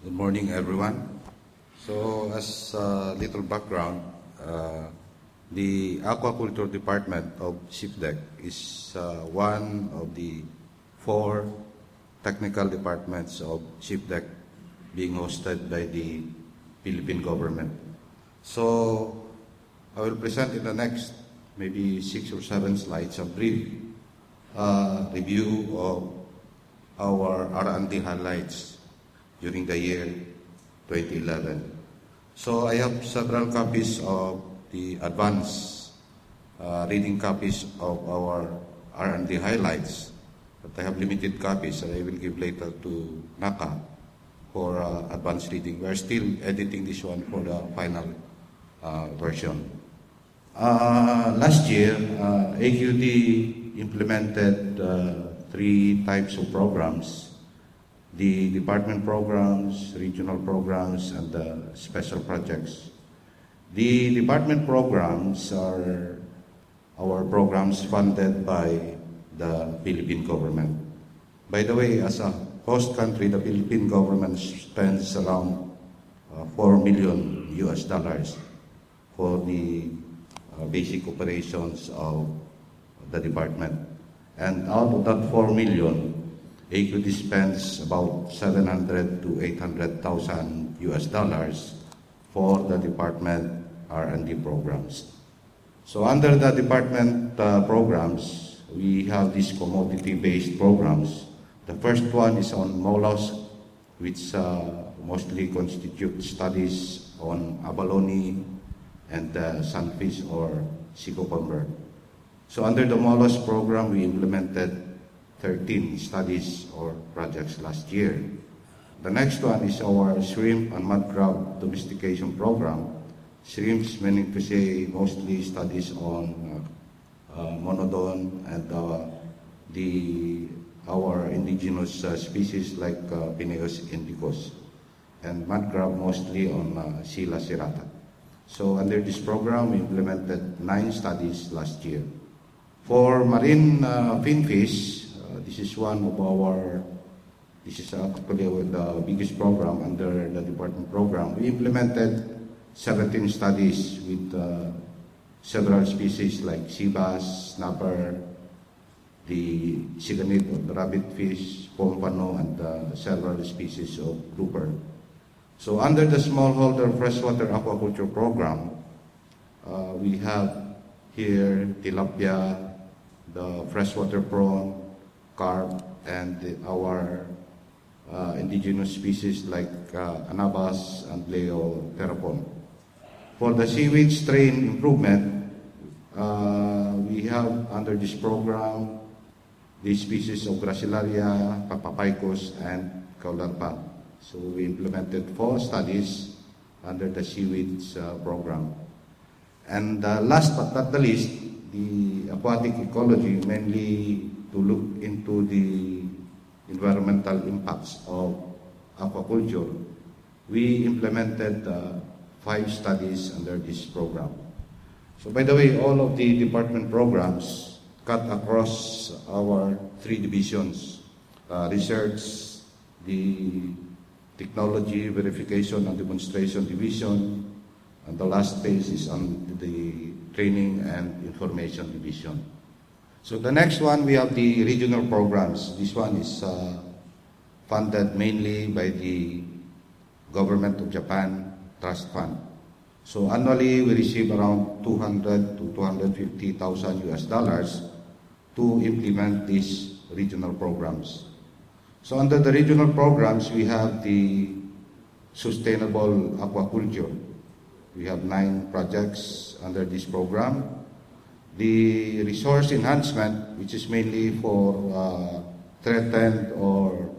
Good morning, everyone. So, as a little background, the Aquaculture Department of SIPDEC is one of the 4 technical departments of SIPDEC being hosted by the Philippine government. So, I will present in the next maybe 6 or 7 slides a brief review of our R&D highlights during the year 2011. So I have several copies of the advanced reading copies of our R&D highlights, but I have limited copies that I will give later to NACA for advanced reading. We are still editing this one for the final version. Last year, AQD implemented 3 types of programs: the department programs, regional programs, and the special projects. The department programs are our programs funded by the Philippine government. By the way, as a host country, the Philippine government spends around $4 million for the basic operations of the department. And out of that $4 million, AQD spends about $700,000 to $800,000 for the department R&D programs. So under the department programs, we have these commodity-based programs. The first one is on mollusk, which mostly constitute studies on abalone and sunfish or Cicopan. So under the mollusk program, we implemented 13 studies or projects last year. The next one is our shrimp and mud crab domestication program. Shrimps, meaning to say mostly studies on monodon and our indigenous species like Penaeus indicus, and mud crab mostly on Scylla serrata. So under this program, we implemented 9 studies last year. For marine finfish, this is actually the biggest program under the department program. We implemented 17 studies with several species like sea bass, snapper, the siganid or the rabbitfish, pompano, and several species of grouper. So under the smallholder freshwater aquaculture program, we have here tilapia, the freshwater prawn, carp, and our indigenous species like anabas and Leoterapon. For the seaweed strain improvement, we have under this program the species of Gracilaria, Papapicus, and Caularpa. So we implemented 4 studies under the seaweeds program. And last but not the least, the aquatic ecology, mainly to look into the environmental impacts of aquaculture. We implemented 5 studies under this program. So by the way, all of the department programs cut across our 3 divisions: research, the technology, verification, and demonstration division, and the last phase is on the training and information division. So the next one, we have the regional programs. This one is funded mainly by the government of Japan Trust Fund. So annually, we receive around $200,000 to $250,000 to implement these regional programs. So under the regional programs, we have the sustainable aquaculture. We have 9 projects under this program. The resource enhancement, which is mainly for threatened or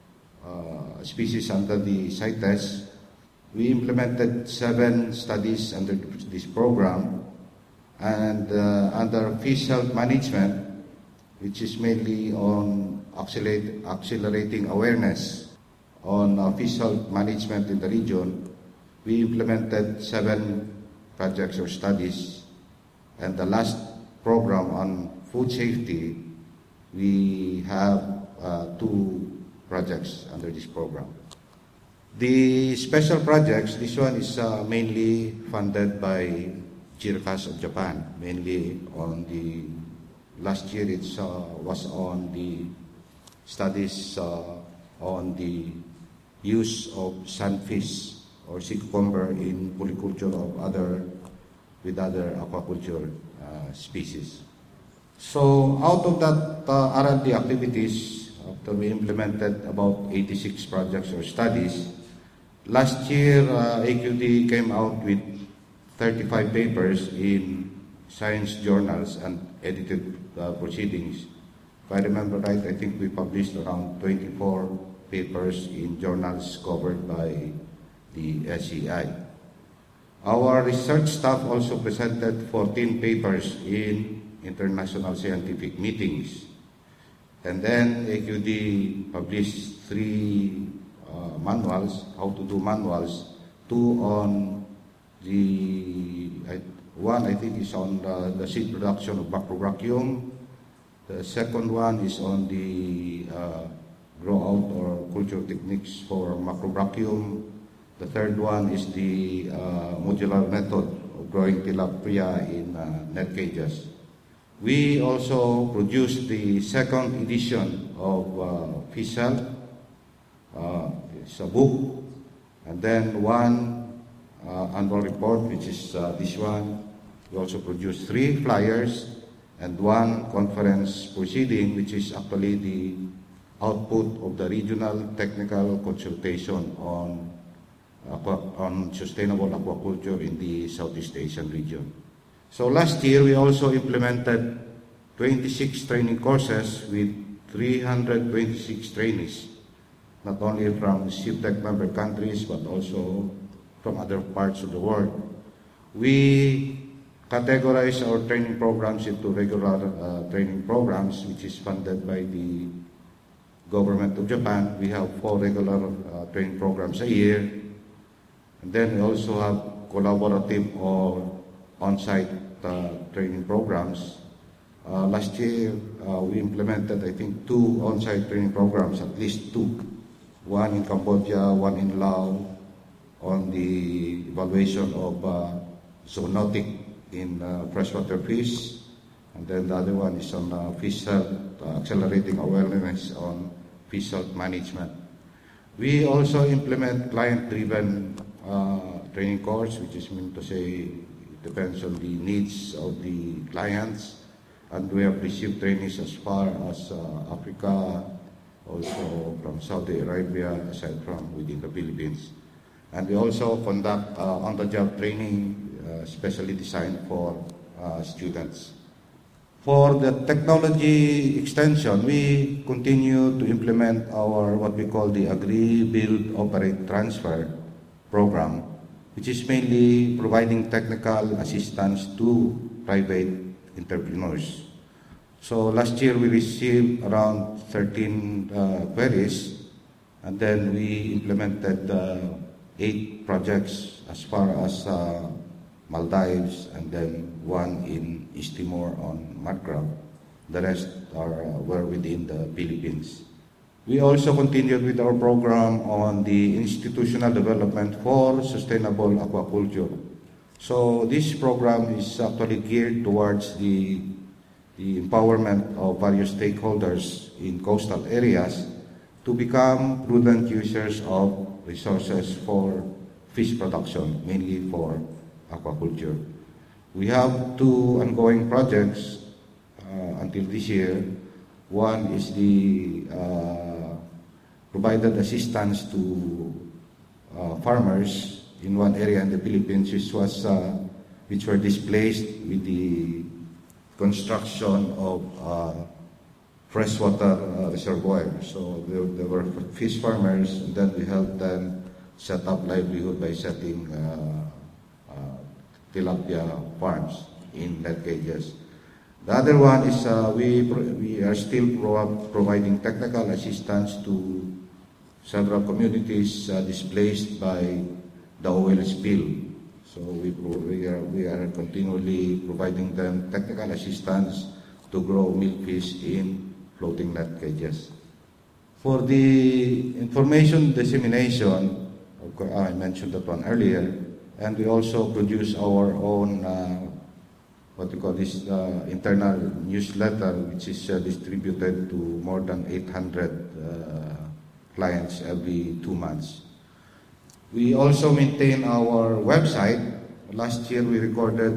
species under the CITES, we implemented 7 studies under this program. And under fish health management, which is mainly on accelerating awareness on fish health management in the region, we implemented 7 projects or studies. And the last program on food safety, we have 2 projects under this program. The special projects, this one is mainly funded by GIRCAS of Japan, mainly on the, last year it was on the studies on the use of sunfish or sea cucumber in polyculture of with other aquaculture species. So out of that R&D activities, after we implemented about 86 projects or studies, last year AQD came out with 35 papers in science journals and edited proceedings. If I remember right, I think we published around 24 papers in journals covered by the SEI. Our research staff also presented 14 papers in international scientific meetings. And then AQD published 3 manuals, how to do manuals, 2 on one I think is on the seed production of macrobrachium. The second one is on the grow out or culture techniques for macrobrachium. The third one is the modular method of growing tilapia in net cages. We also produced the second edition of FISAL. It's a book, and then one annual report, which is this one. We also produced 3 flyers and 1 conference proceeding, which is actually the output of the regional technical consultation on sustainable aquaculture in the Southeast Asian region. So last year, we also implemented 26 training courses with 326 trainees, not only from CIPTEC member countries, but also from other parts of the world. We categorize our training programs into regular training programs, which is funded by the government of Japan. We have 4 regular training programs a year. And then we also have collaborative or on-site training programs. Last year, we implemented, I think, 2 on-site training programs, at least 2. One in Cambodia, one in Laos, on the evaluation of zoonotic in freshwater fish. And then the other one is on fish health, accelerating awareness on fish health management. We also implement client-driven training course, which is meant to say it depends on the needs of the clients. And we have received trainees as far as Africa, also from Saudi Arabia, aside from within the Philippines. And we also conduct on-the-job training, specially designed for students. For the technology extension, we continue to implement our what we call the Agree, Build, Operate, Transfer program, which is mainly providing technical assistance to private entrepreneurs. So last year we received around 13 queries, and then we implemented 8 projects as far as Maldives, and then 1 in East Timor on mud crab. The rest were within the Philippines. We also continued with our program on the institutional development for sustainable aquaculture. So this program is actually geared towards the empowerment of various stakeholders in coastal areas to become prudent users of resources for fish production, mainly for aquaculture. We have 2 ongoing projects until this year. One is the provided assistance to farmers in one area in the Philippines, which were displaced with the construction of freshwater reservoir. So there were fish farmers, and then we helped them set up livelihood by setting tilapia farms in net cages. The other one is we are still providing technical assistance to several communities displaced by the oil spill. So we are continually providing them technical assistance to grow milkfish in floating net cages. For the information dissemination, I mentioned that one earlier. And we also produce our own, internal newsletter, which is distributed to more than 800 clients every 2 months. We also maintain our website. Last year we recorded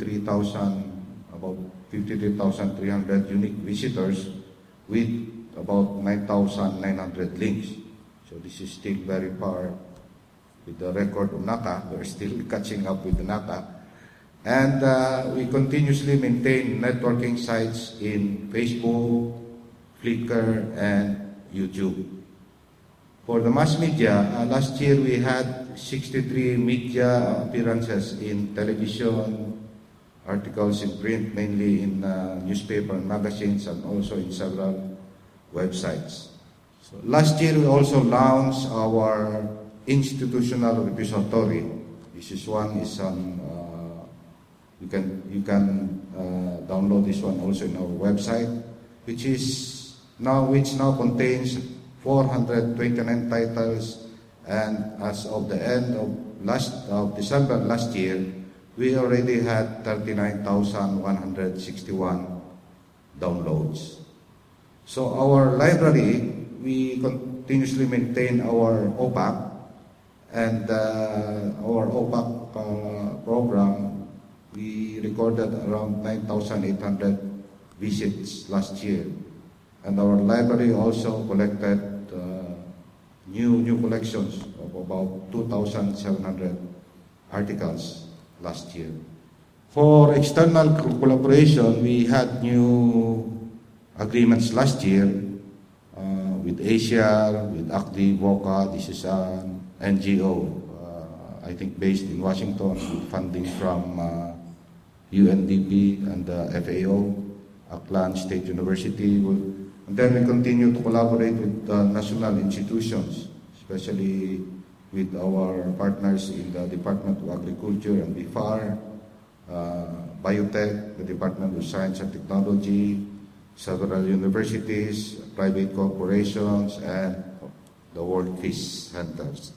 about 53,300 unique visitors with about 9,900 links. So this is still very far with the record of NACA. We're still catching up with the NACA. And we continuously maintain networking sites in Facebook, Flickr, and YouTube. For the mass media, last year we had 63 media appearances in television, articles in print, mainly in newspaper and magazines, and also in several websites. So last year we also launched our institutional repository. This is on you can download this one also in our website, which now contains 429 titles, and as of the end of December last year, we already had 39,161 downloads. So our library, we continuously maintain our OPAC, and our OPAC program, we recorded around 9,800 visits last year. And our library also collected new collections of about 2,700 articles last year. For external collaboration, we had new agreements last year with Asia, with ACDI, VOCA. This is an NGO, I think based in Washington, with funding from UNDP and the FAO, Aklan State University. And then we continue to collaborate with national institutions, especially with our partners in the Department of Agriculture and BIFAR, Biotech, the Department of Science and Technology, several universities, private corporations, and the World Fish Centers.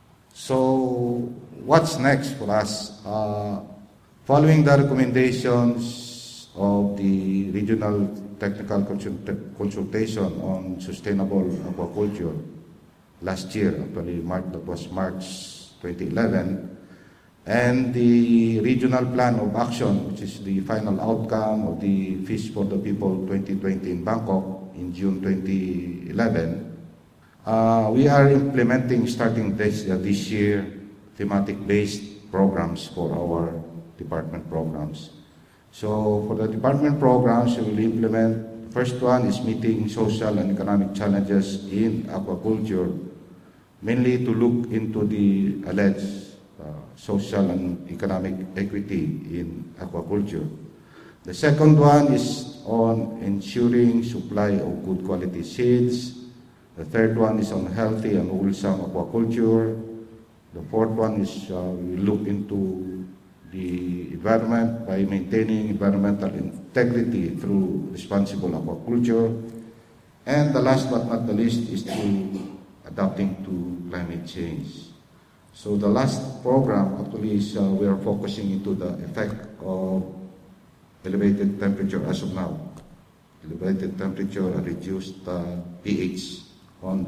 So what's next for us? Following the recommendations of the Regional Technical Consultation on Sustainable Aquaculture last year, actually that was March 2011, and the Regional Plan of Action, which is the final outcome of the Fish for the People 2020 in Bangkok in June 2011, we are implementing, starting this year, thematic-based programs for our department programs. So for the department programs, we will implement, the first one is meeting social and economic challenges in aquaculture, mainly to look into the alleged social and economic equity in aquaculture. The second one is on ensuring supply of good quality seeds. The third one is on healthy and wholesome aquaculture. The fourth one is we look into the environment by maintaining environmental integrity through responsible aquaculture. And the last but not the least is through adapting to climate change. So the last program actually is we are focusing into the effect of elevated temperature as of now. Elevated temperature and reduced pH on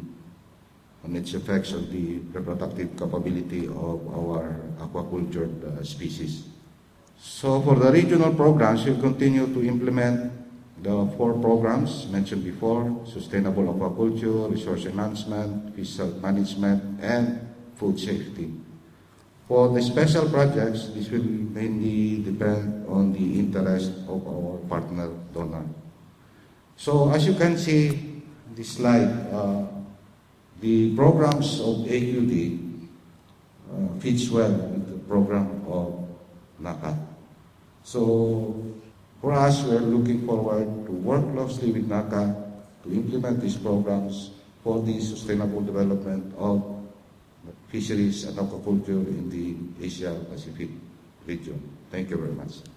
its effects on the reproductive capability of our aquaculture species. So for the regional programs, we'll continue to implement the 4 programs mentioned before: sustainable aquaculture, resource enhancement, fish health management, and food safety. For the special projects, this will mainly depend on the interest of our partner donor. So as you can see this slide, the programs of AQD fits well with the program of NACA. So for us, we're looking forward to work closely with NACA to implement these programs for the sustainable development of fisheries and aquaculture in the Asia Pacific region. Thank you very much.